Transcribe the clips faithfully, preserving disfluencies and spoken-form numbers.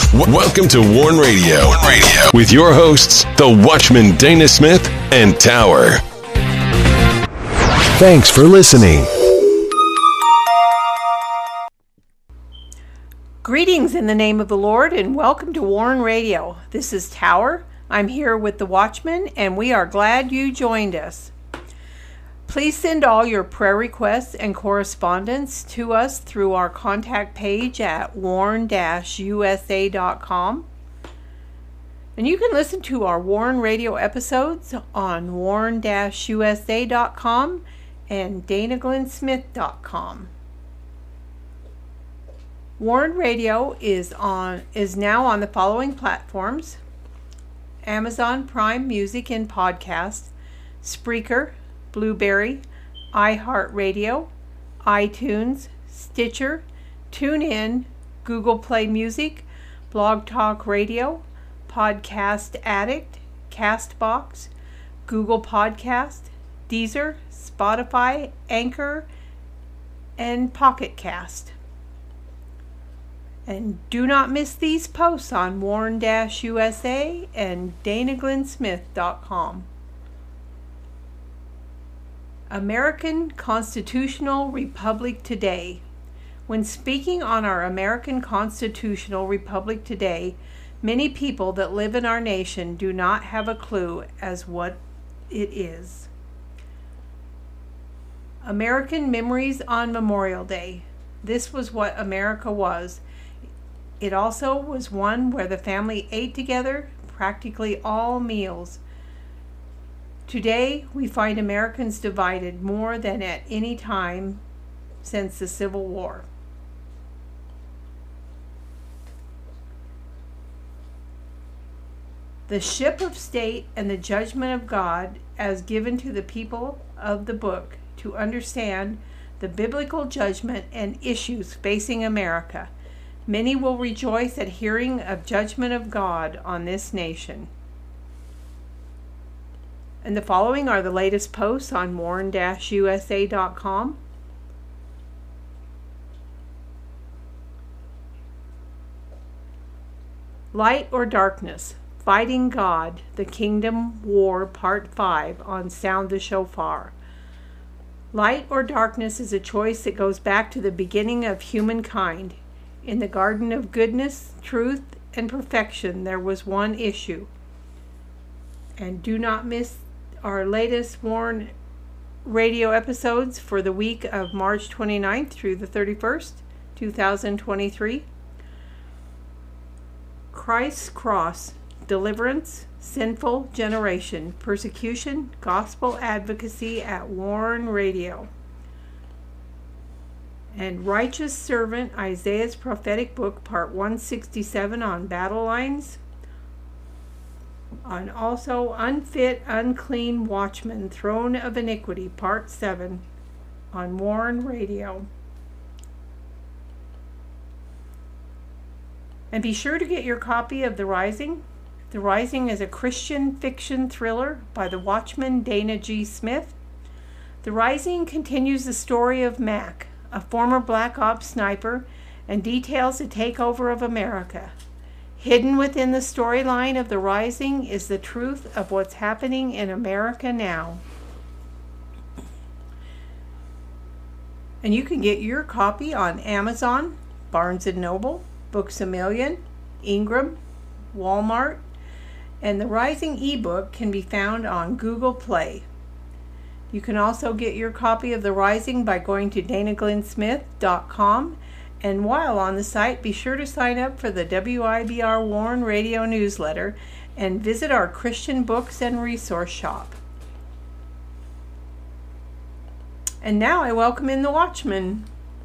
W- welcome to Warn Radio. Warn Radio with your hosts, the Watchman Dana Smith and Tower. Thanks for listening. Greetings in the name of the Lord and welcome to Warn Radio. This is Tower. I'm here with the Watchman and we are glad you joined us. Please send all your prayer requests and correspondence to us through our contact page at warn dash u s a dot com. And you can listen to our Warn Radio episodes on warn dash u s a dot com and dana glenn smith dot com. Warn Radio is on is now on the following platforms: Amazon Prime Music and Podcast, Spreaker, Blueberry, iHeartRadio, iTunes, Stitcher, TuneIn, Google Play Music, Blog Talk Radio, Podcast Addict, Castbox, Google Podcast, Deezer, Spotify, Anchor, and Pocket Cast. And do not miss these posts on warn dash u s a and dana glenn smith dot com. American Constitutional Republic Today. When speaking on our American Constitutional Republic Today, many people that live in our nation do not have a clue as what it is. American Memories on Memorial Day. This was what America was. It also was one where the family ate together practically all meals. Today, we find Americans divided more than at any time since the Civil War. The ship of state and the judgment of God as given to the people of the book to understand the biblical judgment and issues facing America. Many will rejoice at hearing of judgment of God on this nation. And the following are the latest posts on warn dash u s a dot com. Light or Darkness, Fighting God, the Kingdom War, Part five on Sound the Shofar. Light or darkness is a choice that goes back to the beginning of humankind. In the garden of goodness, truth, and perfection, there was one issue. And do not miss our latest Warn Radio episodes for the week of March twenty-ninth through the thirty-first, two thousand twenty-three. Christ's Cross, Deliverance, Sinful Generation, Persecution, Gospel Advocacy at Warn Radio. And Righteous Servant, Isaiah's Prophetic Book, Part one sixty-seven on Battle Lines. On also Unfit, Unclean Watchman, Throne of Iniquity, Part seven on Warn Radio. And be sure to get your copy of The Rising. The Rising is a Christian fiction thriller by the Watchman Dana G. Smith. The Rising continues the story of Mac, a former Black Ops sniper, and details the takeover of America. Hidden within the storyline of The Rising is the truth of what's happening in America now. And you can get your copy on Amazon, Barnes and Noble, Books A Million, Ingram, Walmart, and The Rising ebook can be found on Google Play. You can also get your copy of The Rising by going to dana glenn smith dot com. And while on the site, be sure to sign up for the W I B R Warn Radio newsletter and visit our Christian books and resource shop. And now I welcome in the Watchman.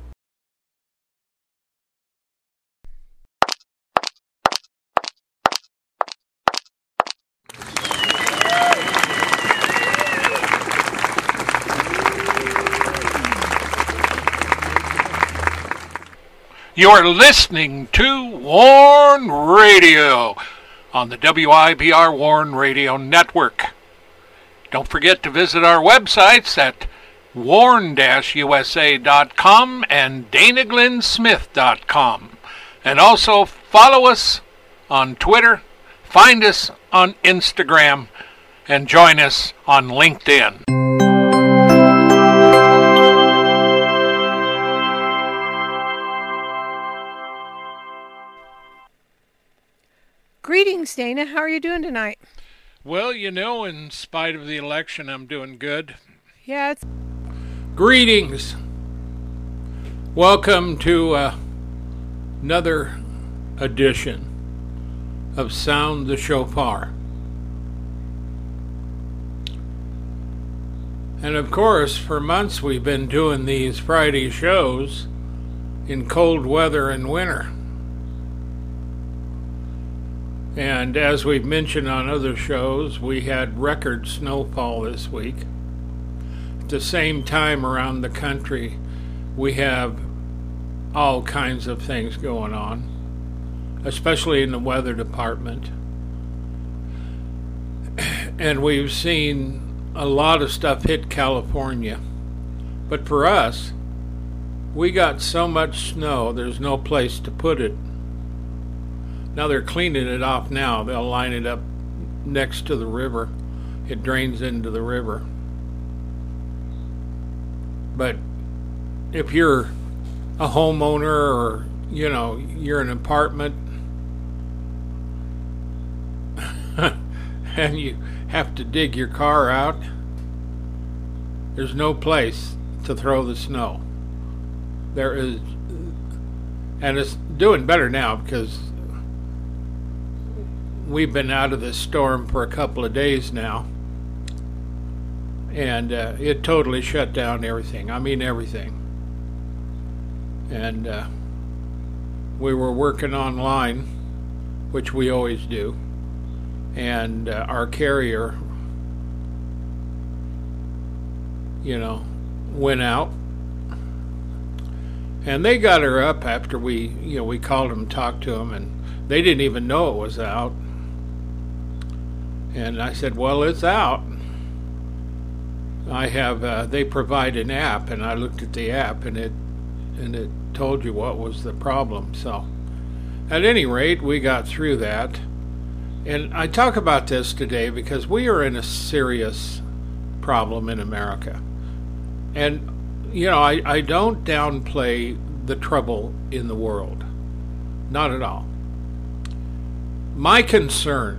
You're listening to Warn Radio on the W I B R Warn Radio Network. Don't forget to visit our websites at warn dash u s a dot com and dana glenn smith dot com. And also follow us on Twitter, find us on Instagram, and join us on LinkedIn. Greetings, Dana. How are you doing tonight? Well, you know, in spite of the election, I'm doing good. Yeah, it's... Greetings. Welcome to uh, another edition of Sound the Shofar. And of course, for months we've been doing these Friday shows in cold weather and winter. And as we've mentioned on other shows, we had record snowfall this week. At the same time around the country, we have all kinds of things going on, especially in the weather department. And we've seen a lot of stuff hit California. But for us, we got so much snow, there's no place to put it. Now they're cleaning it off now. They'll line it up next to the river. It drains into the river. But if you're a homeowner or, you know, you're an apartment and you have to dig your car out, there's no place to throw the snow. There is, and it's doing better now because we've been out of this storm for a couple of days now, and uh, it totally shut down everything. I mean everything. And uh, we were working online, which we always do, and uh, our carrier, you know, went out, and they got her up after we, you know, we called them, talked to them, and they didn't even know it was out. And I said, well, it's out. I have, uh, they provide an app, and I looked at the app, and it, and it told you what was the problem. So, at any rate, we got through that. And I talk about this today because we are in a serious problem in America. And, you know, I, I don't downplay the trouble in the world. Not at all. My concern,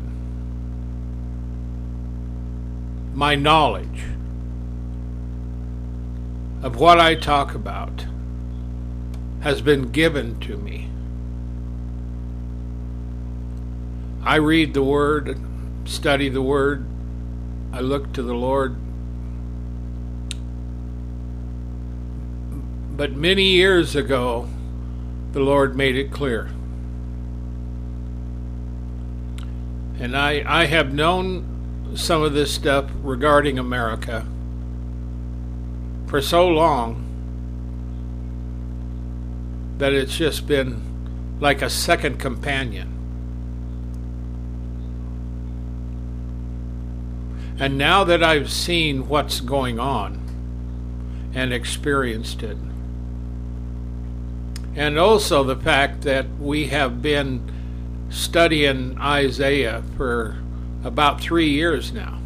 my knowledge of what I talk about has been given to me. I read the Word, study the Word, I look to the Lord. But many years ago, the Lord made it clear. And I, I have known some of this stuff regarding America for so long that it's just been like a second companion. And now that I've seen what's going on and experienced it, and also the fact that we have been studying Isaiah for about three years now.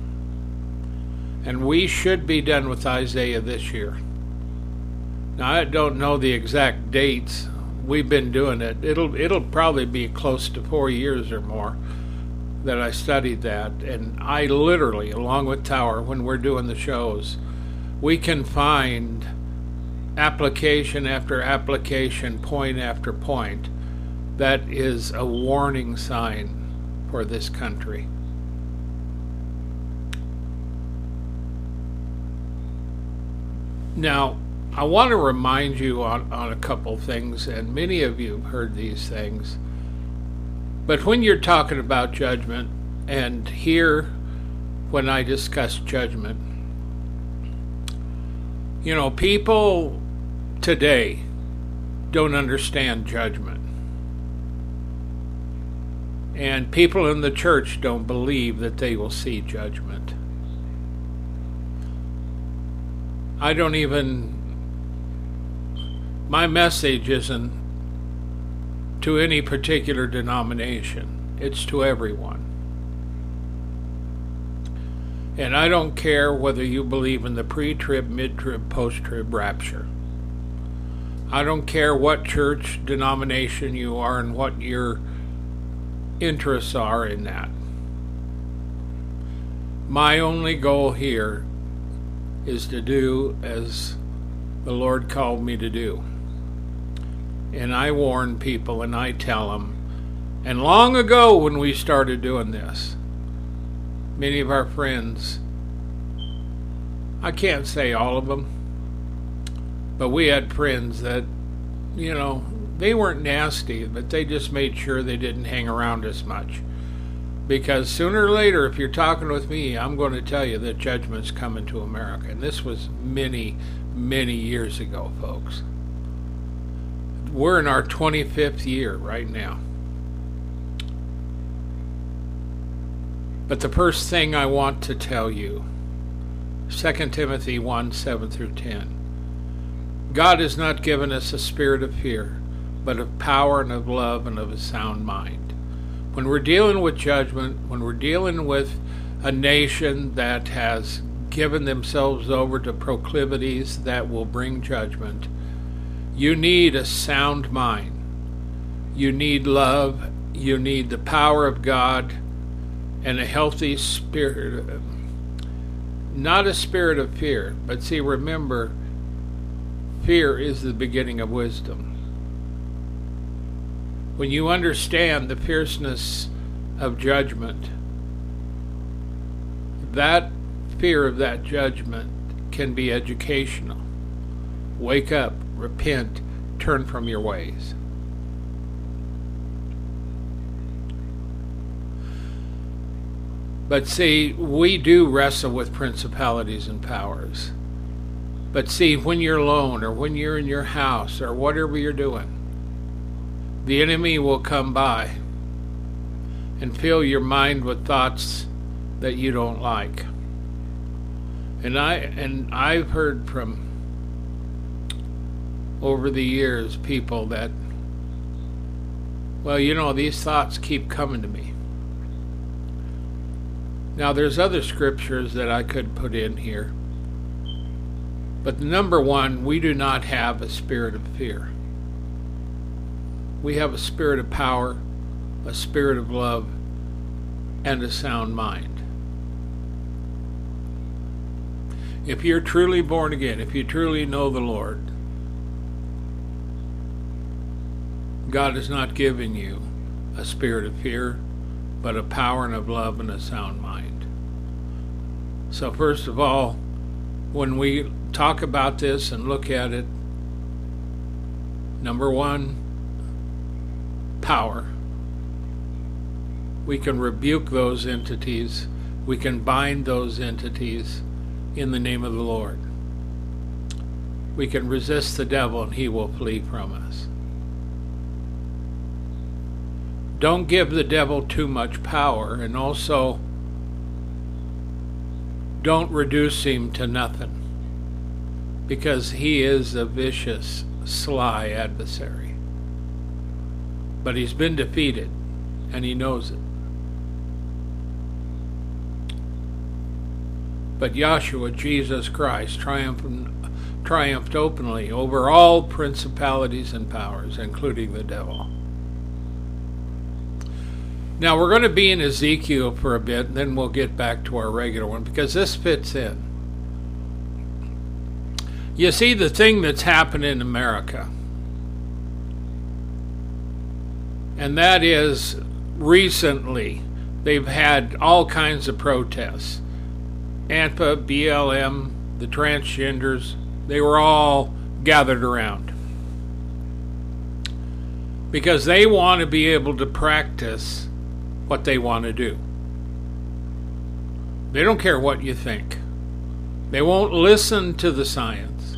And we should be done with Isaiah this year. Now, I don't know the exact dates. We've been doing it. It'll it'll probably be close to four years or more that I studied that. And I literally, along with Tower, when we're doing the shows, we can find application after application, point after point, that is a warning sign for this country. Now, I want to remind you on, on a couple things, and many of you have heard these things, but when you're talking about judgment, and here when I discuss judgment, you know, people today don't understand judgment. And people in the church don't believe that they will see judgment. I don't even, my message isn't to any particular denomination. It's to everyone. And I don't care whether you believe in the pre-trib, mid-trib, post-trib rapture. I don't care what church denomination you are and what your interests are in that. My only goal here is to do as the Lord called me to do. And I warn people and I tell them. And long ago when we started doing this, many of our friends, I can't say all of them, but we had friends that, you know, they weren't nasty, but they just made sure they didn't hang around as much. Because sooner or later, if you're talking with me, I'm going to tell you that judgment's coming to America. And this was many, many years ago, folks. We're in our twenty-fifth year right now. But the first thing I want to tell you, Second Timothy one, seven through ten. God has not given us a spirit of fear, but of power and of love and of a sound mind. When we're dealing with judgment, when we're dealing with a nation that has given themselves over to proclivities that will bring judgment, you need a sound mind. You need love. You need the power of God and a healthy spirit. Not a spirit of fear, but see, remember, fear is the beginning of wisdom. When you understand the fierceness of judgment, that fear of that judgment can be educational. Wake up, repent, turn from your ways. But see, we do wrestle with principalities and powers. But see, when you're alone or when you're in your house or whatever you're doing, the enemy will come by and fill your mind with thoughts that you don't like. And I and I've heard from over the years people that, well, you know, these thoughts keep coming to me. Now, there's other scriptures that I could put in here. But number one, we do not have a spirit of fear. We have a spirit of power, a spirit of love, and a sound mind. If you're truly born again, if you truly know the Lord, God has not given you a spirit of fear, but a power and of love and a sound mind. So first of all, when we talk about this and look at it, number one, power. We can rebuke those entities. We can bind those entities in the name of the Lord. We can resist the devil and he will flee from us. Don't give the devil too much power, and also don't reduce him to nothing, because he is a vicious, sly adversary. But he's been defeated, and he knows it. But Yahshua, Jesus Christ, triumphed, triumphed openly over all principalities and powers, including the devil. Now, we're going to be in Ezekiel for a bit, and then we'll get back to our regular one, because this fits in. You see, the thing that's happened in America, and that is recently they've had all kinds of protests. ANTPA, B L M, the transgenders, they were all gathered around. Because they want to be able to practice what they want to do. They don't care what you think. They won't listen to the science,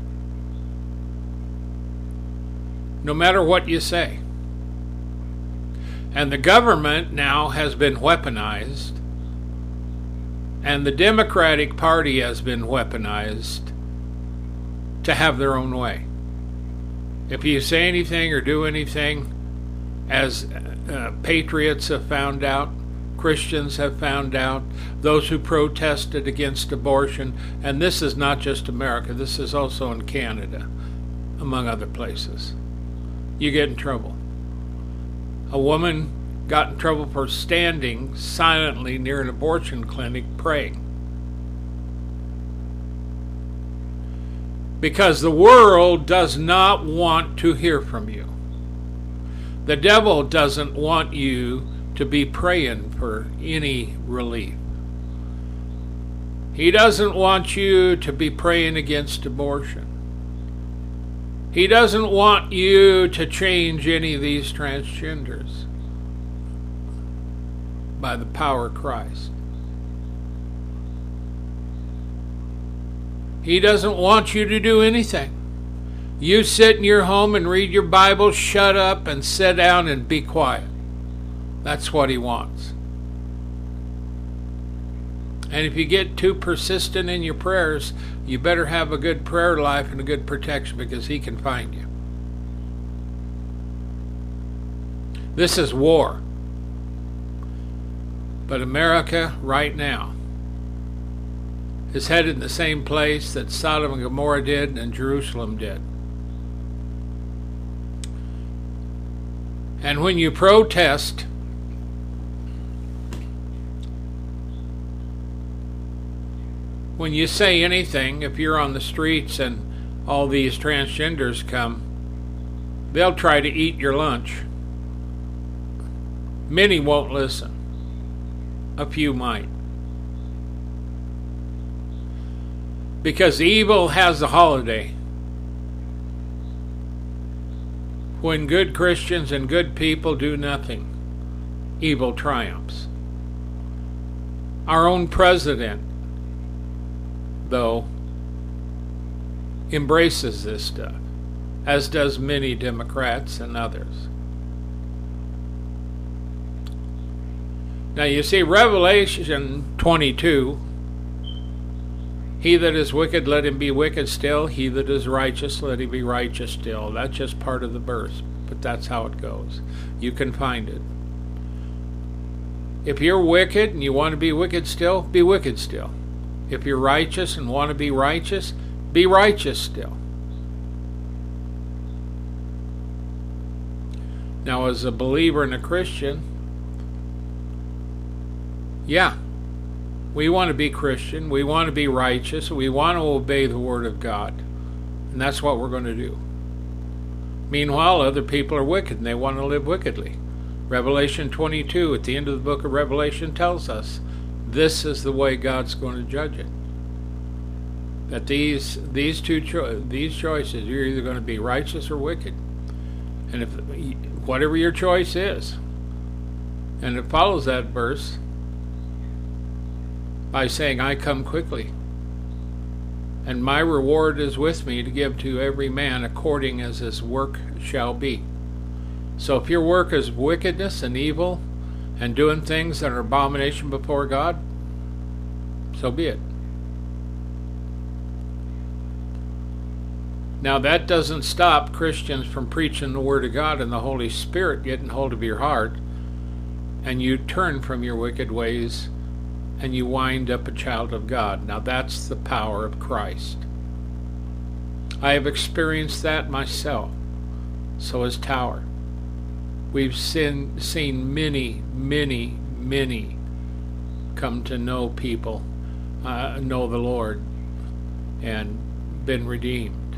no matter what you say. And the government now has been weaponized, and the Democratic Party has been weaponized to have their own way. If you say anything or do anything, as uh, patriots have found out, Christians have found out, those who protested against abortion, and this is not just America, this is also in Canada, among other places. You get in trouble. A woman got in trouble for standing silently near an abortion clinic praying. Because the world does not want to hear from you. The devil doesn't want you to be praying for any relief. He doesn't want you to be praying against abortion. He doesn't want you to change any of these transgenders by the power of Christ. He doesn't want you to do anything. You sit in your home and read your Bible, shut up and sit down and be quiet. That's what he wants. And if you get too persistent in your prayers, you better have a good prayer life and a good protection, because he can find you. This is war. But America right now is headed in the same place that Sodom and Gomorrah did and Jerusalem did. And when you protest, when you say anything, if you're on the streets and all these transgenders come, they'll try to eat your lunch. Many won't listen. A few might. Because evil has a holiday. When good Christians and good people do nothing, evil triumphs. Our own president, though, embraces this stuff, as does many Democrats and others. Now you see, Revelation twenty-two, he that is wicked, let him be wicked still. He that is righteous, let him be righteous still. That's just part of the verse, but that's how it goes. You can find it. If you're wicked and you want to be wicked still, be wicked still. If you're righteous and want to be righteous, be righteous still. Now, as a believer and a Christian, yeah, we want to be Christian, we want to be righteous, we want to obey the Word of God, and that's what we're going to do. Meanwhile, other people are wicked and they want to live wickedly. Revelation twenty-two, at the end of the book of Revelation, tells us this is the way God's going to judge it. That these these two cho- these choices, you're either going to be righteous or wicked. And if whatever your choice is, and it follows that verse by saying, I come quickly, and my reward is with me to give to every man according as his work shall be. So if your work is wickedness and evil and doing things that are abomination before God, so be it. Now that doesn't stop Christians from preaching the Word of God and the Holy Spirit getting hold of your heart, and you turn from your wicked ways and you wind up a child of God. Now that's the power of Christ. I have experienced that myself. So has Tower. We've seen, seen many, many, many come to know people, uh, know the Lord, and been redeemed.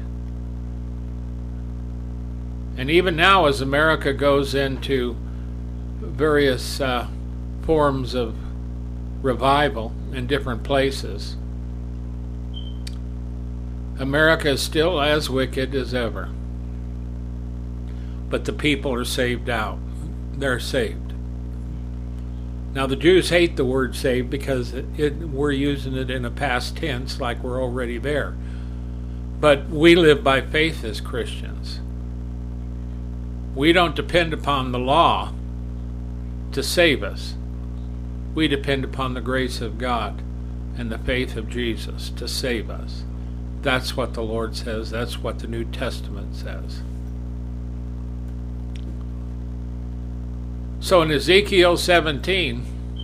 And even now, as America goes into various uh, forms of revival in different places, America is still as wicked as ever. But the people are saved out. They're saved. Now the Jews hate the word saved because it, it, we're using it in a past tense like we're already there. But we live by faith as Christians. We don't depend upon the law to save us. We depend upon the grace of God and the faith of Jesus to save us. That's what the Lord says. That's what the New Testament says. So in Ezekiel seventeen,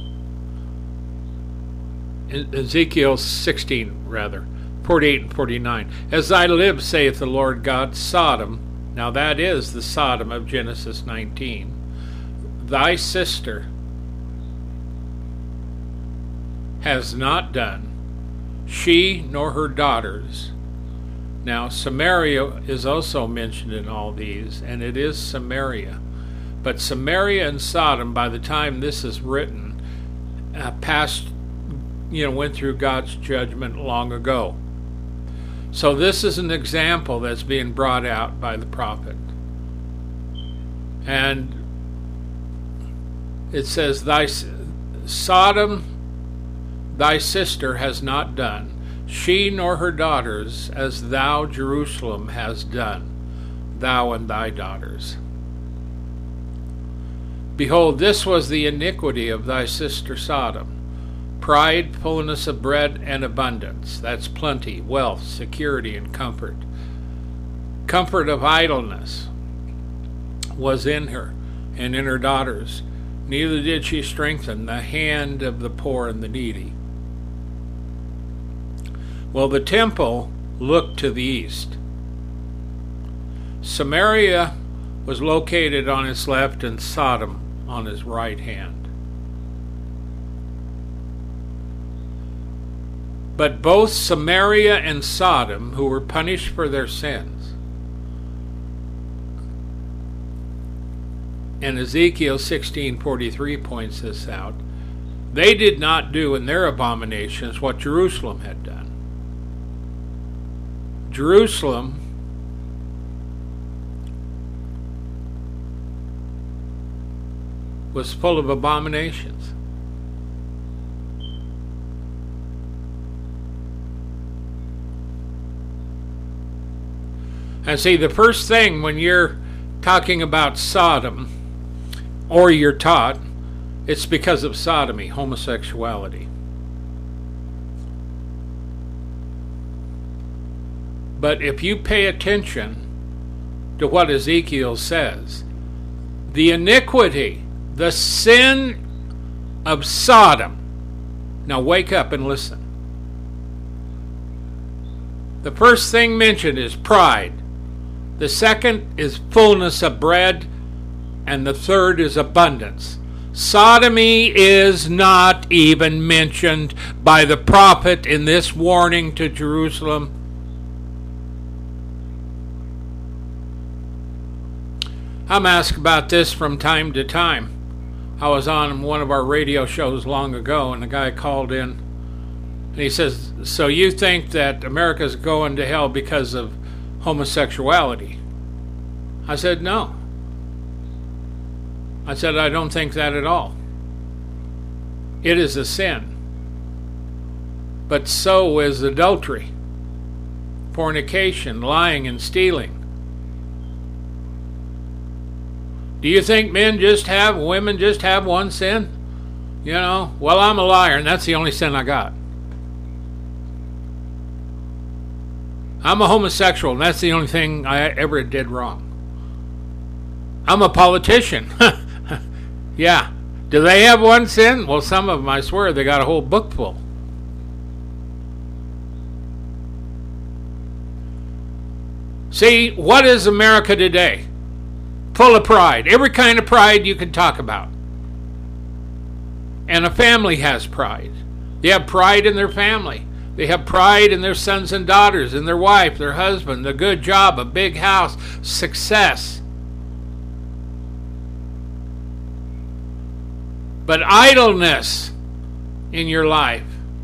Ezekiel sixteen rather, forty-eight and forty-nine, as I live, saith the Lord God, Sodom, now that is the Sodom of Genesis nineteen, thy sister has not done, she nor her daughters. Now Samaria is also mentioned in all these, and it is Samaria. But Samaria and Sodom, by the time this is written, uh, passed, you know, went through God's judgment long ago. So this is an example that's being brought out by the prophet. And it says, thy Sodom, thy sister has not done, she nor her daughters, as thou, Jerusalem, has done, thou and thy daughters. Behold, this was the iniquity of thy sister Sodom. Pride, fullness of bread, and abundance. That's plenty, wealth, security, and comfort. Comfort of idleness was in her and in her daughters. Neither did she strengthen the hand of the poor and the needy. Well, the temple looked to the east. Samaria was located on its left and Sodom on his right hand. But both Samaria and Sodom, who were punished for their sins, and Ezekiel sixteen forty-three points this out, they did not do in their abominations what Jerusalem had done. Jerusalem was full of abominations. And see, the first thing when you're talking about Sodom, or you're taught, it's because of sodomy, homosexuality. But if you pay attention to what Ezekiel says, the iniquity, the sin of Sodom. Now wake up and listen. The first thing mentioned is pride. The second is fullness of bread. And the third is abundance. Sodomy is not even mentioned by the prophet in this warning to Jerusalem. I'm asked about this from time to time. I was on one of our radio shows long ago, and a guy called in, and he says, so you think that America's going to hell because of homosexuality? I said, no. I said, I don't think that at all. It is a sin. But so is adultery, fornication, lying, and stealing. Do you think men just have, women just have one sin? You know, well, I'm a liar, and that's the only sin I got. I'm a homosexual, and that's the only thing I ever did wrong. I'm a politician. Yeah. Do they have one sin? Well, some of them, I swear, they got a whole book full. See, what is America today? Full of pride. Every kind of pride you can talk about. And a family has pride. They have pride in their family. They have pride in their sons and daughters, in their wife, their husband, a good job, a big house, success. But idleness in your life,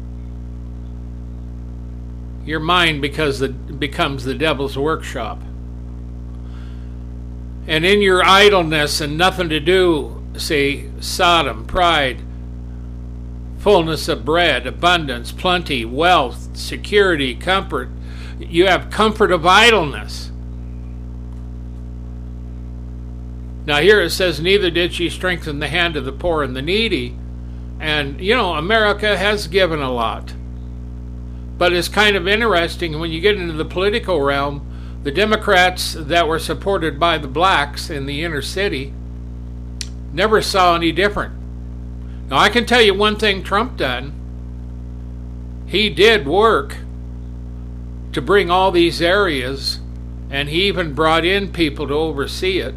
your mind because the, becomes the devil's workshop. And in your idleness and nothing to do, see, Sodom, pride, fullness of bread, abundance, plenty, wealth, security, comfort. You have comfort of idleness. Now here it says, neither did she strengthen the hand of the poor and the needy. And, you know, America has given a lot. But it's kind of interesting when you get into the political realm, the Democrats that were supported by the blacks in the inner city Never saw any different. Now, I can tell you one thing Trump done. He did work to bring all these areas, and he even brought in people to oversee it,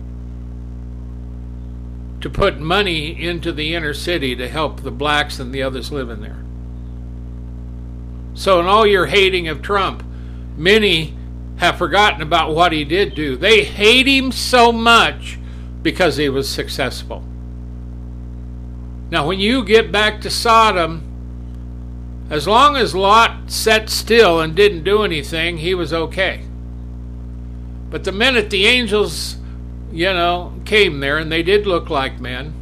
to put money into the inner city to help the blacks and the others living there. So in all your hating of Trump, many have forgotten about what he did do. They hate him so much because he was successful. Now, when you get back to Sodom, as long as Lot sat still and didn't do anything, he was okay. But the minute the angels, you know, came there, and they did look like men,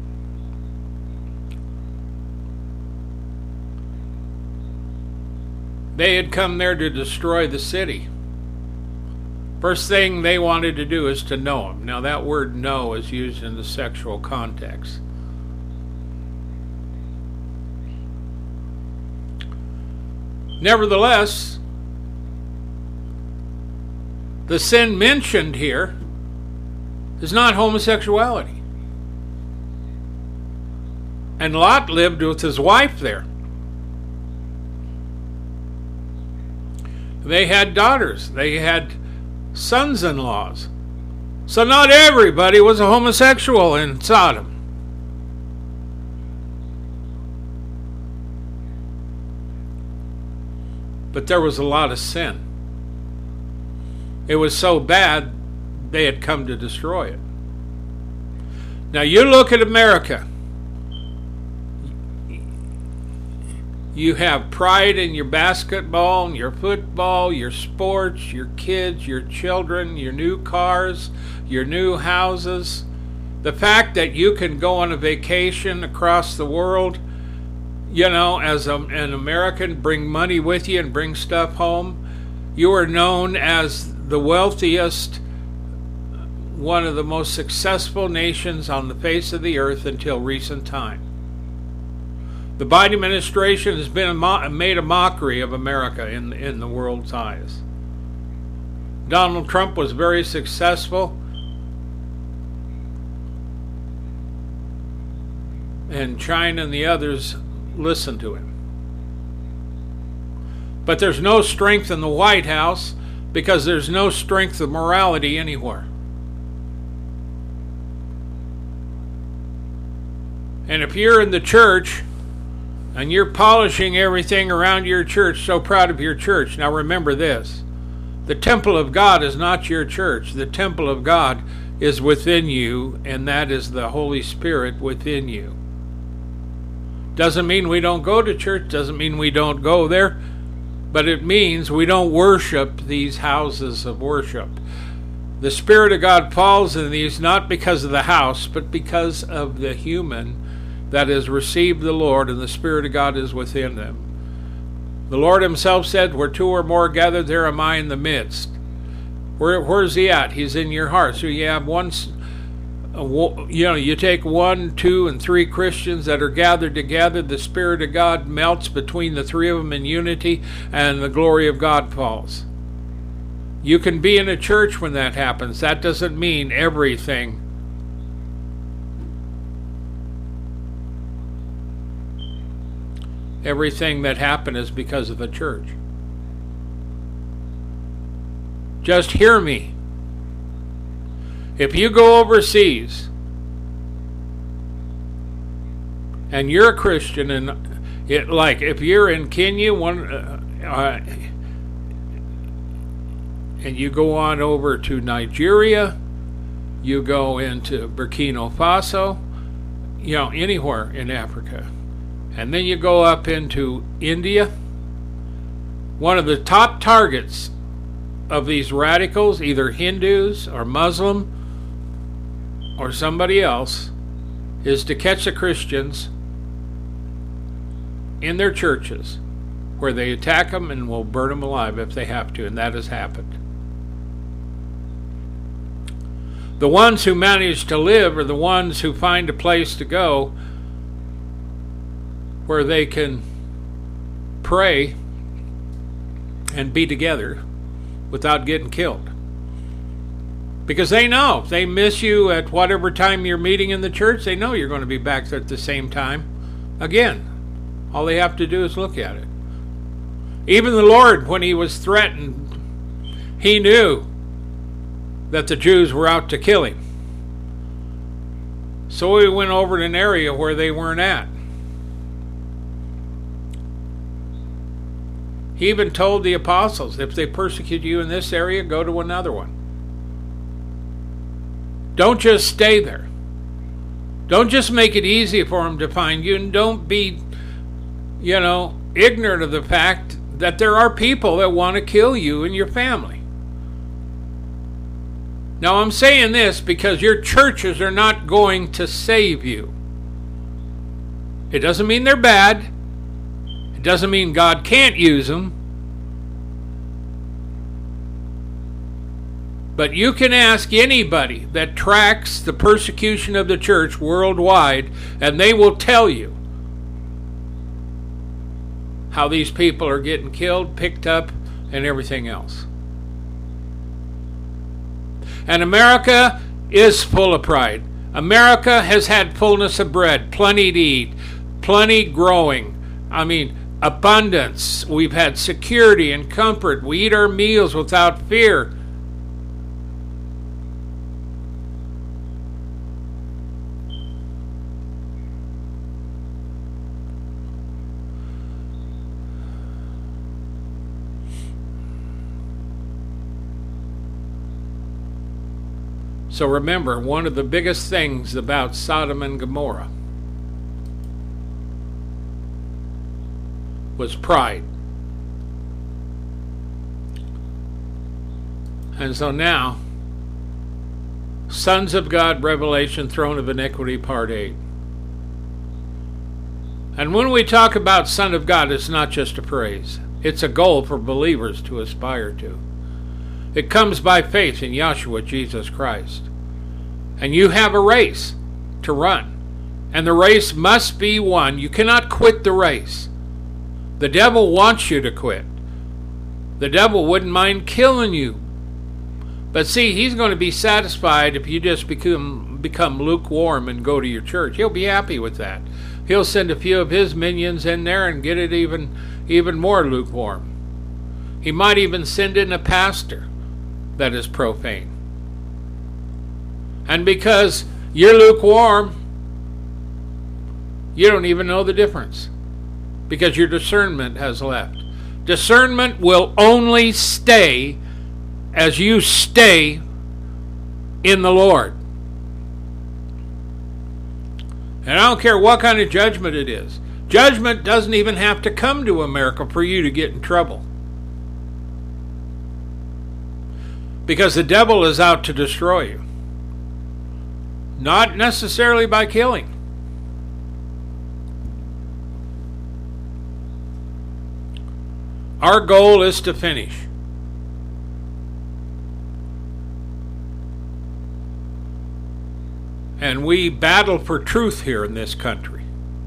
they had come there to destroy the city. First thing they wanted to do is to know him. Now, that word know is used in the sexual context. Nevertheless, the sin mentioned here is not homosexuality. And Lot lived with his wife there. They had daughters. They had sons-in-laws. So not everybody was a homosexual in Sodom. But there was a lot of sin. It was so bad, they had come to destroy it. Now you look at America. You have pride in your basketball, and your football, your sports, your kids, your children, your new cars, your new houses. The fact that you can go on a vacation across the world, you know, as a, an American, bring money with you and bring stuff home. You are known as the wealthiest, one of the most successful nations on the face of the earth until recent time. The Biden administration has been a mo- made a mockery of America in, in the world's eyes. Donald Trump was very successful, and China and the others listened to him. But there's no strength in the White House because there's no strength of morality anywhere. And if you're in the church and you're polishing everything around your church, so proud of your church, now remember this: the temple of God is not your church. The temple of God is within you, and that is the Holy Spirit within you. Doesn't mean we don't go to church, doesn't mean we don't go there, but it means we don't worship these houses of worship. The Spirit of God falls in these not because of the house, but because of the human that has received the Lord, and the Spirit of God is within them. The Lord himself said, where two or more gathered, there am I in the midst. Where, where's he at? He's in your heart. So you have one, you know, you take one, two, and three Christians that are gathered together, the Spirit of God melts between the three of them in unity, and the glory of God falls. You can be in a church when that happens. That doesn't mean everything. Everything that happened is because of the church. Just hear me. If you go overseas and you're a Christian, and it, like if you're in Kenya, one, uh, uh, and you go on over to Nigeria, you go into Burkina Faso, you know, anywhere in Africa, and then you go up into India, one of the top targets of these radicals, either Hindus or Muslim or somebody else, is to catch the Christians in their churches, where they attack them and will burn them alive if they have to, and that has happened. The ones who manage to live are the ones who find a place to go where they can pray and be together without getting killed. Because they know. If they miss you at whatever time you're meeting in the church, they know you're going to be back at the same time again. All they have to do is look at it. Even the Lord, when he was threatened, he knew that the Jews were out to kill him. So he went over to an area where they weren't at. He even told the apostles, if they persecute you in this area, go to another one. Don't just stay there. Don't just make it easy for them to find you, and don't be, you know, ignorant of the fact that there are people that want to kill you and your family. Now, I'm saying this because your churches are not going to save you. It doesn't mean they're bad. It doesn't mean God can't use them. But you can ask anybody that tracks the persecution of the church worldwide, and they will tell you how these people are getting killed, picked up, and everything else. And America is full of pride. America has had fullness of bread, plenty to eat, plenty growing. I mean, abundance. We've had security and comfort. We eat our meals without fear. So remember, one of the biggest things about Sodom and Gomorrah was pride. And so now, Sons of God, Revelation, Throne of Iniquity, Part eight. And when we talk about Son of God, it's not just a phrase. It's a goal for believers to aspire to. It comes by faith in Yahshua Jesus Christ. And you have a race to run. And the race must be won. You cannot quit the race. The devil wants you to quit. The devil wouldn't mind killing you. But see, he's going to be satisfied if you just become, become lukewarm and go to your church. He'll be happy with that. He'll send a few of his minions in there and get it even, even more lukewarm. He might even send in a pastor that is profane. And because you're lukewarm, you don't even know the difference. Because your discernment has left. Discernment will only stay as you stay in the Lord. And I don't care what kind of judgment it is. Judgment doesn't even have to come to America for you to get in trouble. Because the devil is out to destroy you. Not necessarily by killing. Our goal is to finish. And we battle for truth here in this country.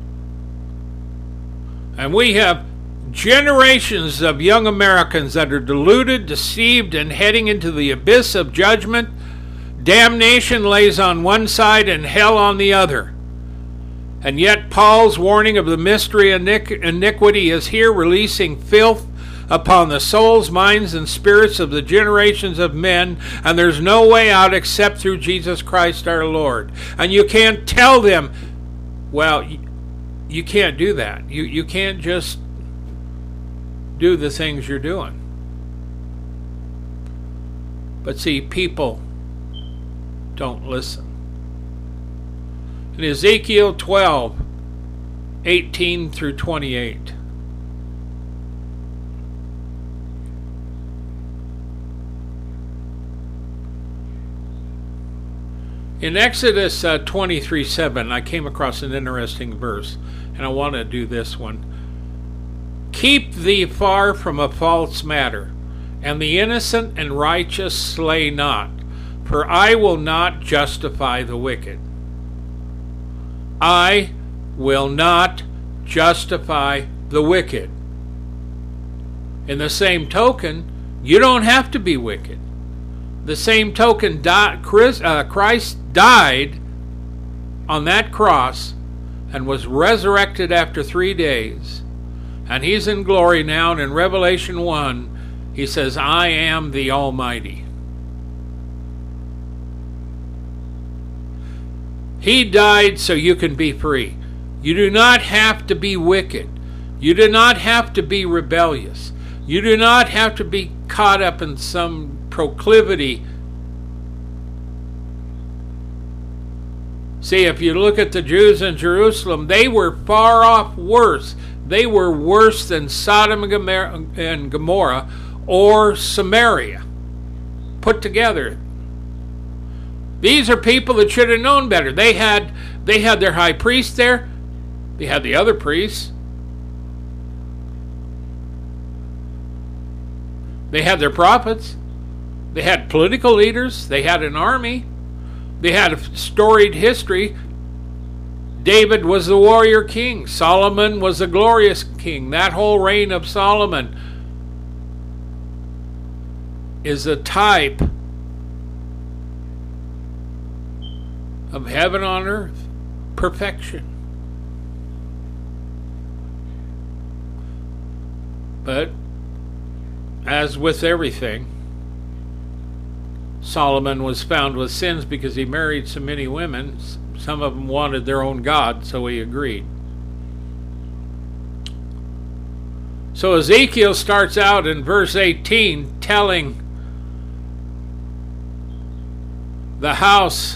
And we have generations of young Americans that are deluded, deceived, and heading into the abyss of judgment. Damnation lays on one side and hell on the other. And yet Paul's warning of the mystery of iniquity is here, releasing filth upon the souls, minds, and spirits of the generations of men, and there's no way out except through Jesus Christ our Lord. And you can't tell them, well, you can't do that. You, you can't just do the things you're doing. But see, people don't listen. In Ezekiel twelve, eighteen through twenty-eight. In Exodus uh, twenty-three seven, I came across an interesting verse, and I want to do this one. Keep thee far from a false matter, and the innocent and righteous slay not, for I will not justify the wicked. I will not justify the wicked. In the same token, you don't have to be wicked. the same token, Christ died on that cross and was resurrected after three days. And he's in glory now, and in Revelation one, he says, I am the Almighty. He died so you can be free. You do not have to be wicked. You do not have to be rebellious. You do not have to be caught up in some proclivity. See, if you look at the Jews in Jerusalem, they were far off worse. They were worse than Sodom and Gomorrah or Samaria put together. These are people that should have known better. They had they had their high priest there. They had the other priests. They had their prophets. They had political leaders. They had an army. They had a storied history. David was the warrior king. Solomon was the glorious king. That whole reign of Solomon is a type of heaven on earth, perfection. But as with everything, Solomon was found with sins because he married so many women. Some of them wanted their own god, so he agreed. So Ezekiel starts out in verse eighteen telling the house,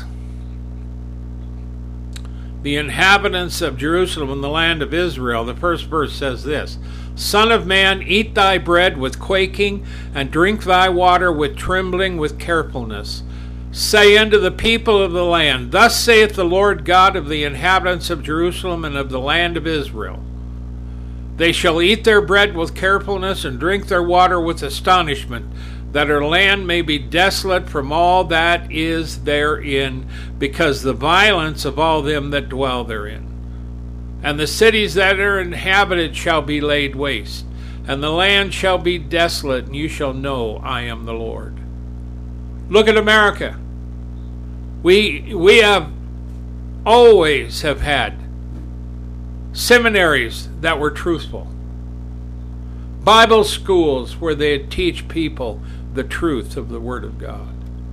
the inhabitants of Jerusalem and the land of Israel. The first verse says this: Son of man, eat thy bread with quaking, and drink thy water with trembling, with carefulness. Say unto the people of the land, Thus saith the Lord God of the inhabitants of Jerusalem and of the land of Israel. They shall eat their bread with carefulness, and drink their water with astonishment, that her land may be desolate from all that is therein, because the violence of all them that dwell therein. And the cities that are inhabited shall be laid waste, and the land shall be desolate, and you shall know I am the Lord. Look at America. We we have always have had seminaries that were truthful, Bible schools where they teach people the truth of the Word of God.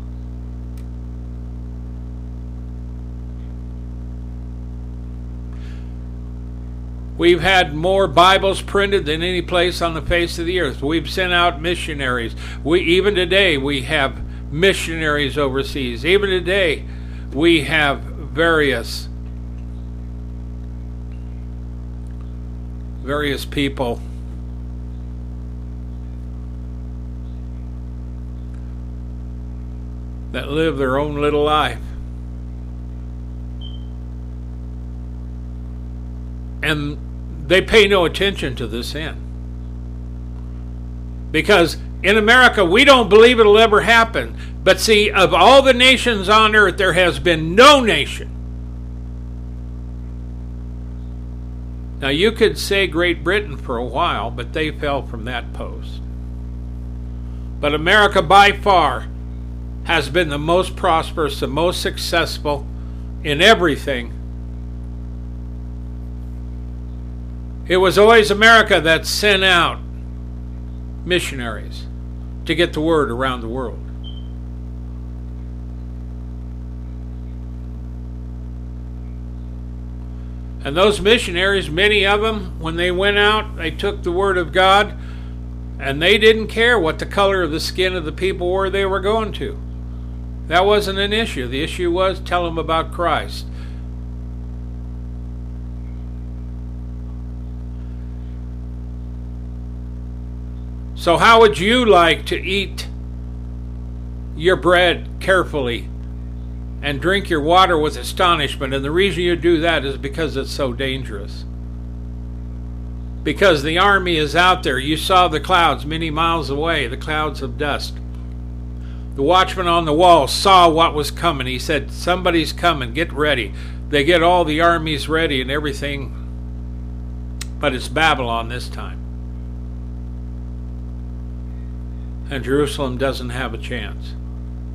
We've had more Bibles printed than any place on the face of the earth. We've sent out missionaries. We even today we have missionaries overseas. Even today we have various various people that live their own little life. And they pay no attention to this end. Because in America, we don't believe it'll ever happen. But see, of all the nations on earth, there has been no nation. Now, you could say Great Britain for a while, but they fell from that post. But America, by far, has been the most prosperous, the most successful in everything. It was always America that sent out missionaries to get the word around the world. And those missionaries, many of them, when they went out, they took the word of God, and they didn't care what the color of the skin of the people were they were going to. That wasn't an issue. The issue was tell them about Christ. So how would you like to eat your bread carefully and drink your water with astonishment? And the reason you do that is because it's so dangerous. Because the army is out there. You saw the clouds many miles away, the clouds of dust. The watchman on the wall saw what was coming. He said, somebody's coming, get ready. They get all the armies ready and everything. But it's Babylon this time. And Jerusalem doesn't have a chance.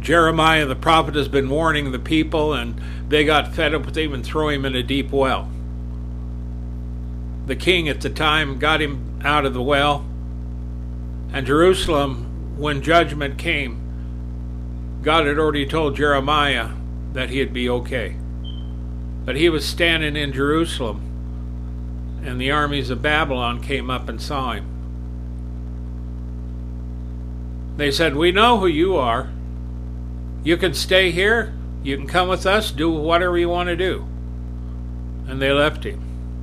Jeremiah the prophet has been warning the people, and they got fed up with him and threw him in a deep well. The king at the time got him out of the well, and Jerusalem, when judgment came, God had already told Jeremiah that he'd be okay. But he was standing in Jerusalem, and the armies of Babylon came up and saw him. They said, "We know who you are. You can stay here. You can come with us. Do whatever you want to do." And they left him.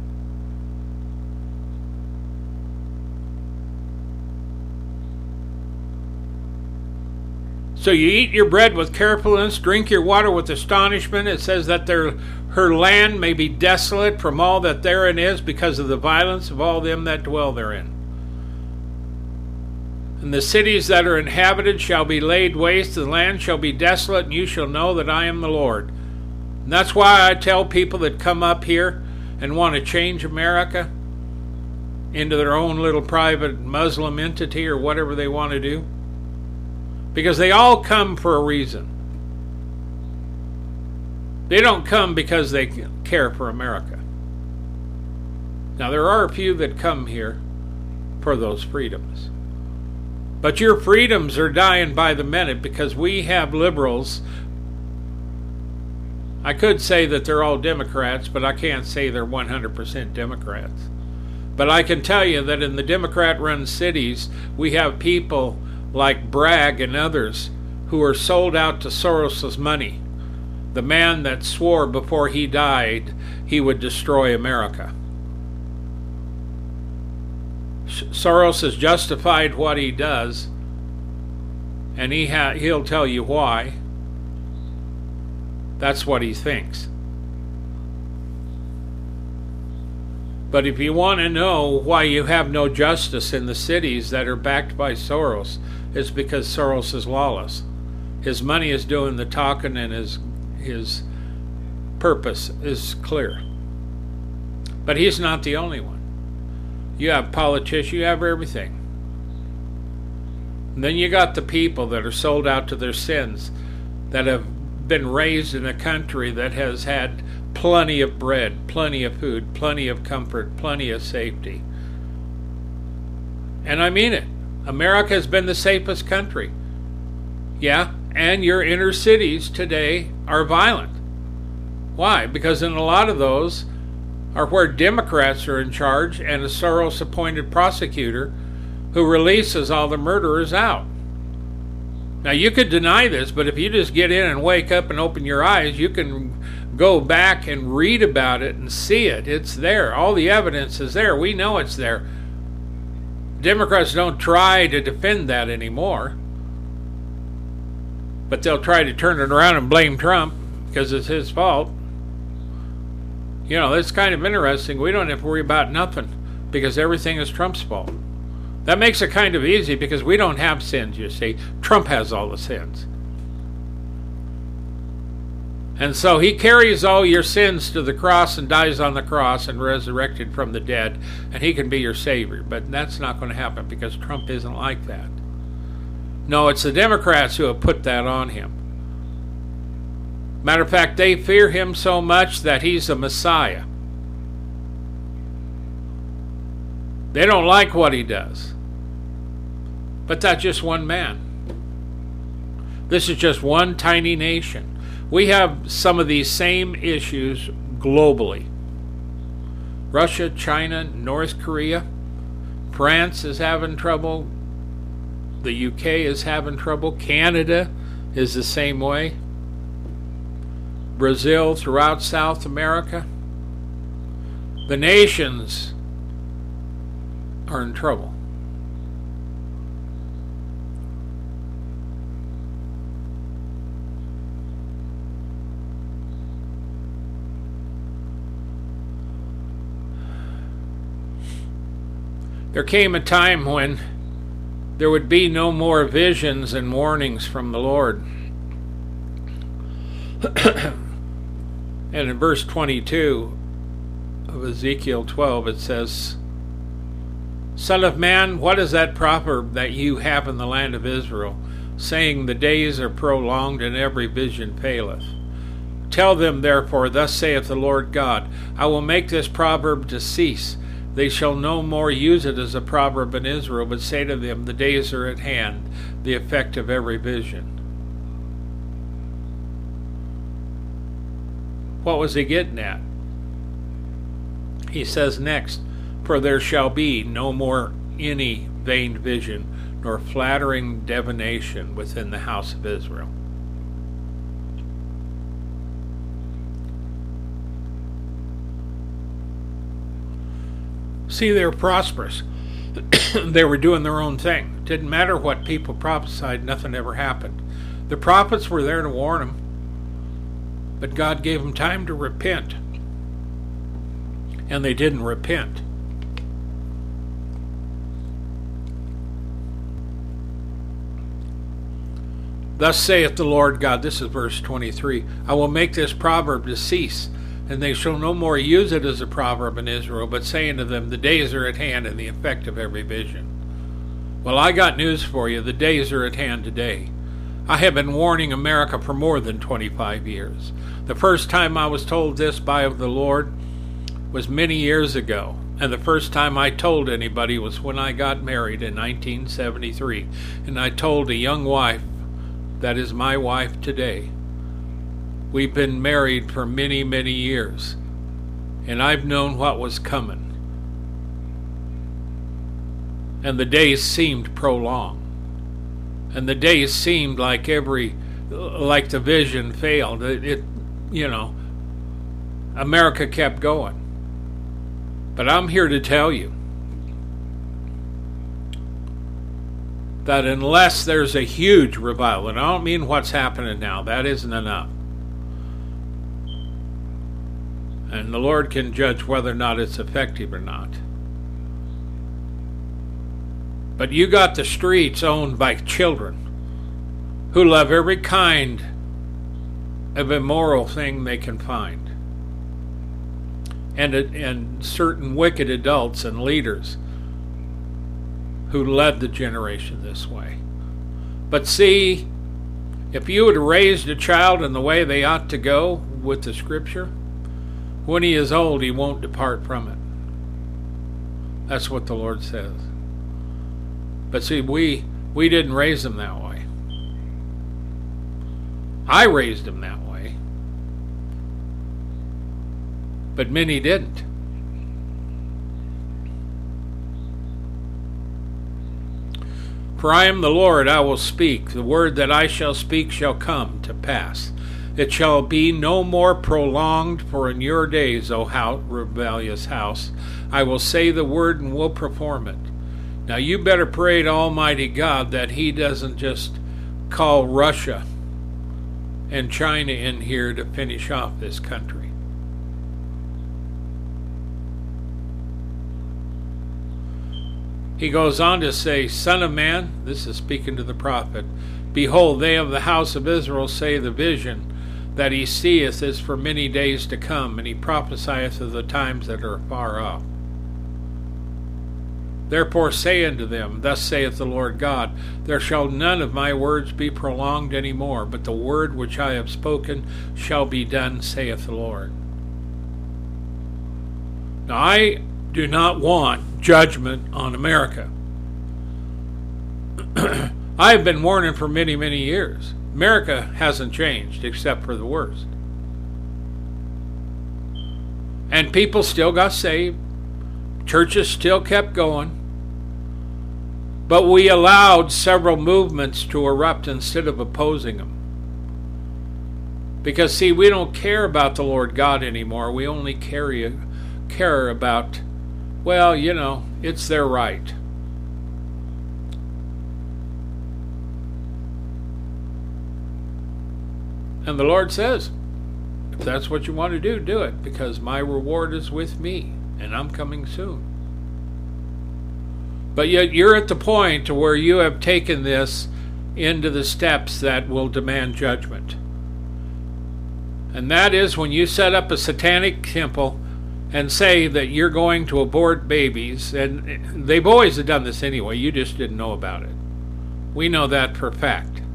So you eat your bread with carefulness, drink your water with astonishment. It says that their, her land may be desolate from all that therein is, because of the violence of all them that dwell therein. And the cities that are inhabited shall be laid waste, the land shall be desolate, and you shall know that I am the Lord. And that's why I tell people that come up here and want to change America into their own little private Muslim entity or whatever they want to do. Because they all come for a reason. They don't come because they care for America. Now, there are a few that come here for those freedoms. But your freedoms are dying by the minute because we have liberals. I could say that they're all Democrats, but I can't say they're one hundred percent Democrats. But I can tell you that in the Democrat-run cities, we have people like Bragg and others who are sold out to Soros's money. The man that swore before he died he would destroy America. Soros has justified what he does, and he ha- he'll tell you why. That's what he thinks. But if you want to know why you have no justice in the cities that are backed by Soros, it's because Soros is lawless. His money is doing the talking, and his his purpose is clear. But he's not the only one. You have politicians, you have everything. And then you got the people that are sold out to their sins, that have been raised in a country that has had plenty of bread, plenty of food, plenty of comfort, plenty of safety. And I mean it. America has been the safest country. Yeah, and your inner cities today are violent. Why? Because in a lot of those are where Democrats are in charge and a Soros-appointed prosecutor who releases all the murderers out. Now, you could deny this, but if you just get in and wake up and open your eyes, you can go back and read about it and see it. It's there. All the evidence is there. We know it's there. Democrats don't try to defend that anymore. But they'll try to turn it around and blame Trump because it's his fault. You know, it's kind of interesting. We don't have to worry about nothing because everything is Trump's fault. That makes it kind of easy because we don't have sins, you see. Trump has all the sins. And so he carries all your sins to the cross and dies on the cross and resurrected from the dead, and he can be your savior. But that's not going to happen because Trump isn't like that. No, it's the Democrats who have put that on him. Matter of fact, they fear him so much that he's a Messiah. They don't like what he does. But that's just one man. This is just one tiny nation. We have some of these same issues globally. Russia, China, North Korea. France is having trouble. The U K is having trouble. Canada is the same way. Brazil, throughout South America. The nations are in trouble. There came a time when there would be no more visions and warnings from the Lord. And in verse twenty-two of Ezekiel twelve it says, "Son of man, what is that proverb that you have in the land of Israel? saying, the days are prolonged, and every vision faileth. Tell them, therefore, thus saith the Lord God, I will make this proverb to cease. They shall no more use it as a proverb in Israel, but say to them, the days are at hand, the effect of every vision. What was he getting at? He says next, for there shall be no more any vain vision, nor flattering divination within the house of Israel. See, they were prosperous. They were doing their own thing. Didn't matter what people prophesied, nothing ever happened. The prophets were there to warn them, but God gave them time to repent. And they didn't repent. Thus saith the Lord God, this is verse twenty-three, I will make this proverb to cease, and they shall no more use it as a proverb in Israel, but saying to them, the days are at hand, and the effect of every vision. Well, I got news for you. The days are at hand today. I have been warning America for more than twenty-five years. The first time I was told this by the Lord was many years ago, and the first time I told anybody was when I got married in nineteen seventy-three, and I told a young wife that is my wife today. We've been married for many, many years, and I've known what was coming. And the days seemed prolonged, and the days seemed like every, like the vision failed. It, it you know, America kept going. But I'm here to tell you that unless there's a huge revival, and I don't mean what's happening now, that isn't enough. And the Lord can judge whether or not it's effective or not. But you got the streets owned by children who love every kind of immoral thing they can find. And, and certain wicked adults and leaders who led the generation this way. But see, if you had raised a child in the way they ought to go with the Scripture, when he is old, he won't depart from it. That's what the Lord says. But see, we we didn't raise them that way. I raised them that way. But many didn't. For I am the Lord, I will speak. The word that I shall speak shall come to pass. It shall be no more prolonged, for in your days, O house, rebellious house, I will say the word and will perform it. Now you better pray to Almighty God that He doesn't just call Russia and China in here to finish off this country. He goes on to say, Son of man, this is speaking to the prophet, behold, they of the house of Israel say the vision that he seeth is for many days to come, and he prophesieth of the times that are far off. Therefore say unto them, Thus saith the Lord God, There shall none of my words be prolonged any more, but the word which I have spoken shall be done, saith the Lord. Now I do not want judgment on America. I have been warning for many, many years. America hasn't changed except for the worst. And people still got saved. Churches still kept going. But we allowed several movements to erupt instead of opposing them. Because, see, we don't care about the Lord God anymore. We only care, care about, well, you know, it's their right. And the Lord says, if that's what you want to do, do it, because my reward is with me, and I'm coming soon. But yet you're at the point to where you have taken this into the steps that will demand judgment. And that is when you set up a satanic temple and say that you're going to abort babies, and they've always done this anyway, you just didn't know about it. We know that for a fact.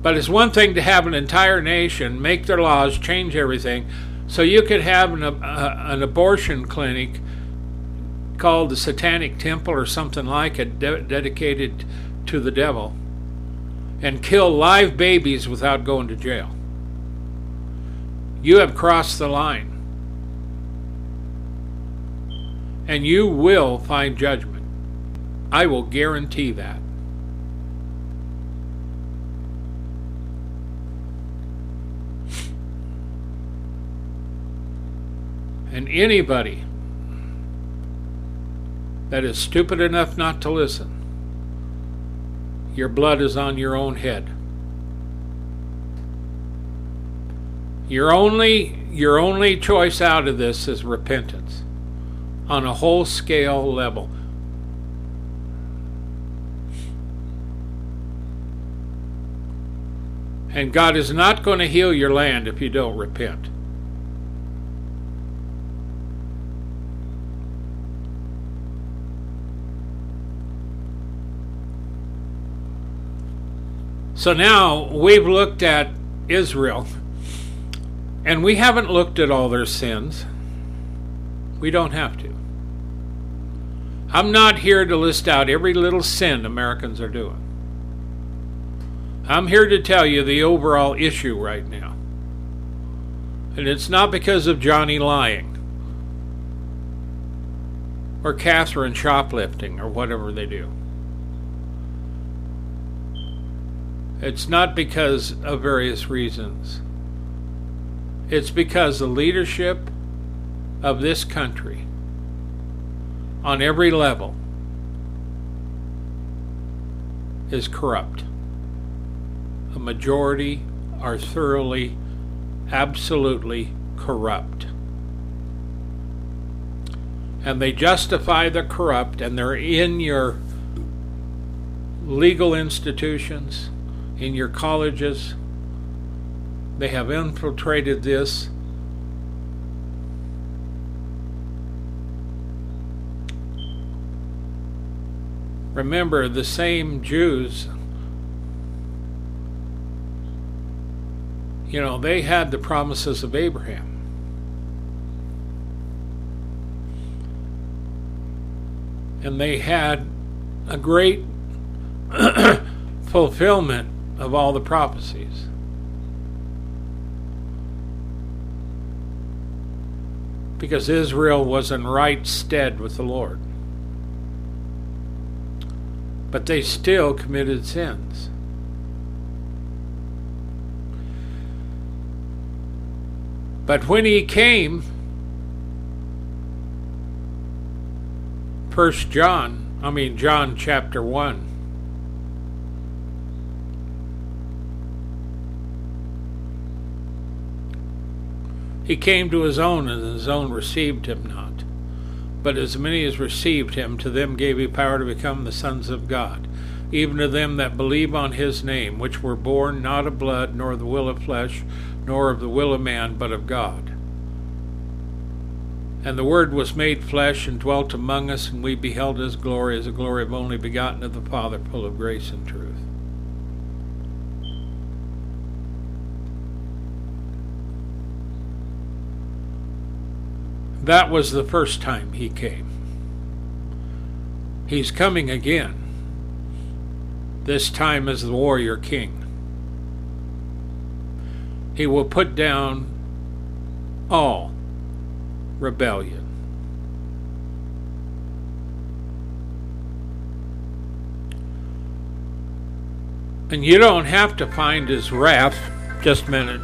But it's one thing to have an entire nation make their laws, change everything, so you could have an, uh, an abortion clinic called the Satanic Temple or something like it, de- dedicated to the devil, and kill live babies without going to jail. You have crossed the line. And you will find judgment. I will guarantee that. And anybody that is stupid enough not to listen, your blood is on your own head. Your only, your only choice out of this is repentance on a whole scale level. And God is not going to heal your land if you don't repent. So now we've looked at Israel, and we haven't looked at all their sins. We don't have to. I'm not here to list out every little sin Americans are doing. I'm here to tell you the overall issue right now. And it's not because of Johnny lying or Catherine shoplifting or whatever they do. It's not because of various reasons. It's because the leadership of this country, on every level, is corrupt. A majority are thoroughly, absolutely corrupt. And they justify the corrupt, and they're in your legal institutions, in your colleges. They have infiltrated this. Remember, the same Jews, you know, they had the promises of Abraham. And they had a great fulfillment of all the prophecies. Because Israel was in right stead with the Lord. But they still committed sins. But when he came, First John, I mean John chapter one, he came to his own, and his own received him not. But as many as received him, to them gave he power to become the sons of God, even to them that believe on his name, which were born not of blood, nor of the will of flesh, nor of the will of man, but of God. And the Word was made flesh, and dwelt among us, and we beheld his glory as the glory of only begotten of the Father, full of grace and truth. That was the first time he came. He's coming again, this time as the warrior king. He will put down all rebellion. And you don't have to find his wrath. Just a minute.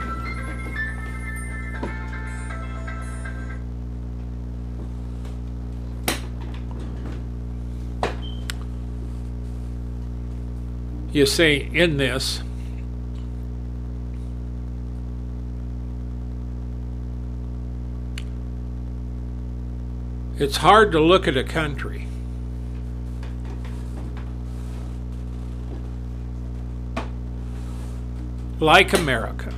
You see, in this, it's hard to look at a country like America,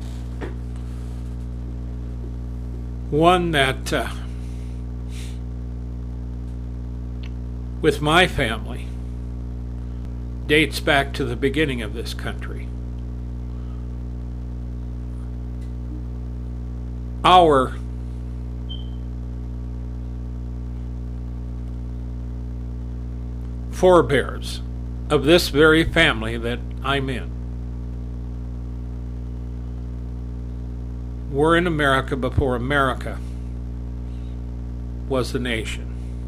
one that, uh, with my family, dates back to the beginning of this country. our forebears of this very family that I'm in were in America before America was the nation.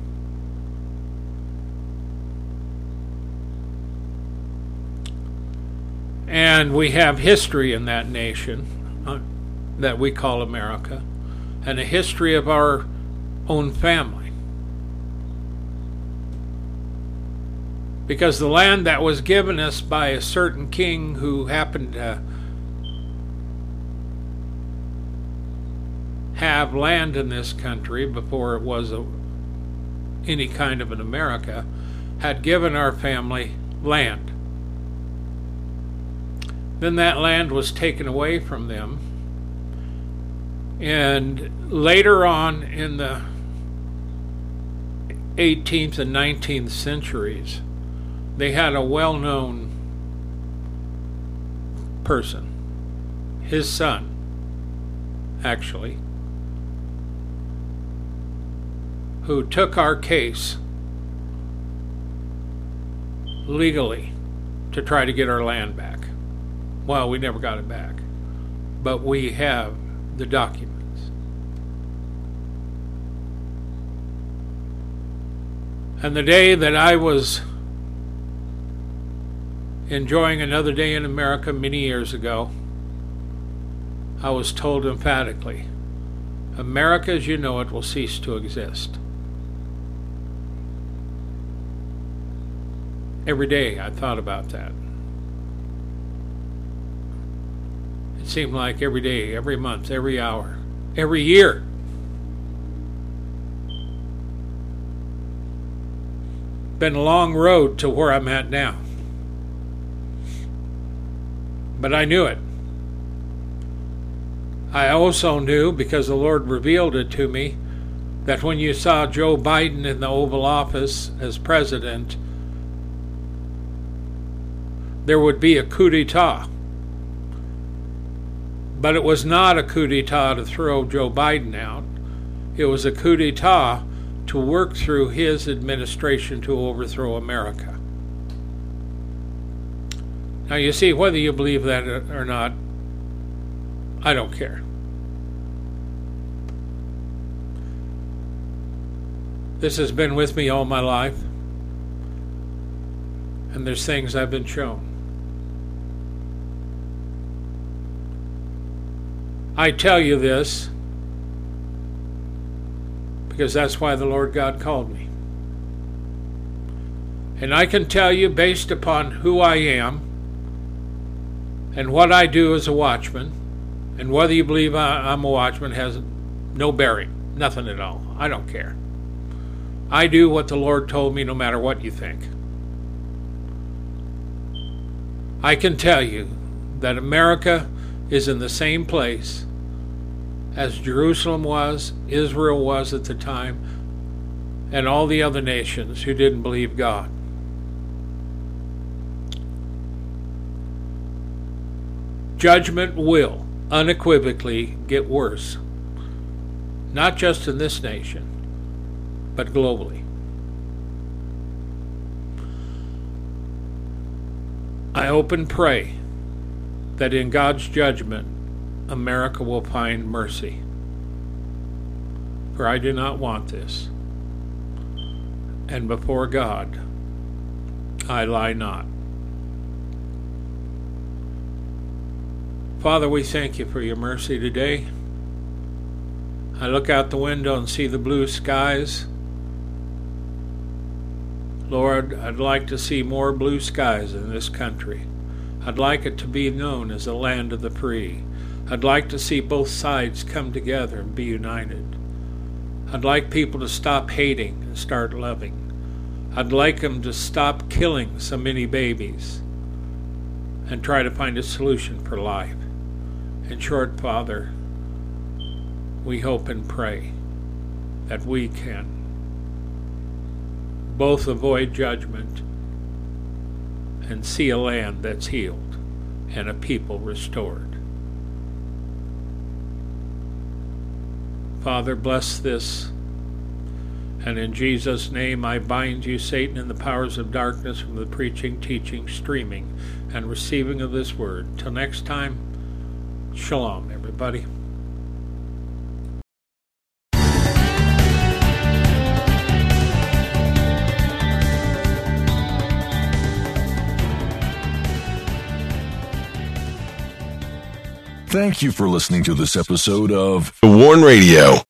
And we have history in that nation uh, that we call America, and a history of our own family. Because the land that was given us by a certain king who happened to have land in this country before it was a, any kind of an America, had given our family land. Then that land was taken away from them. And later on in the eighteenth and nineteenth centuries, they had a well-known person, his son, actually, who took our case legally to try to get our land back. Well, we never got it back, but we have the documents. And the day that I was enjoying another day in America many years ago, I was told emphatically, America as you know it will cease to exist. Every day I thought about that. It seemed like every day, every month, every hour, every year. Been a long road to where I'm at now. But I knew it. I also knew, because the Lord revealed it to me, that when you saw Joe Biden in the Oval Office as president, there would be a coup d'etat. But it was not a coup d'etat to throw Joe Biden out. It was a coup d'etat to work through his administration to overthrow America. Now you see, whether you believe that or not, I don't care. This has been with me all my life, and there's things I've been shown. I tell you this because that's why the Lord God called me. And I can tell you, based upon who I am and what I do as a watchman, and whether you believe I'm a watchman has no bearing, nothing at all. I don't care. I do what the Lord told me no matter what you think. I can tell you that America is in the same place as Jerusalem was, Israel was at the time, and all the other nations who didn't believe God. Judgment will unequivocally get worse, not just in this nation, but globally. I hope and pray that in God's judgment, America will find mercy. For I do not want this. And before God, I lie not. Father, we thank you for your mercy today. I look out the window and see the blue skies. Lord, I'd like to see more blue skies in this country. I'd like it to be known as the land of the free. I'd like to see both sides come together and be united. I'd like people to stop hating and start loving. I'd like them to stop killing so many babies and try to find a solution for life. In short, Father, we hope and pray that we can both avoid judgment and see a land that's healed and a people restored. Father, bless this. And in Jesus' name, I bind you, Satan, and the powers of darkness from the preaching, teaching, streaming, and receiving of this word. Till next time, shalom, everybody. Thank you for listening to this episode of The Warn Radio.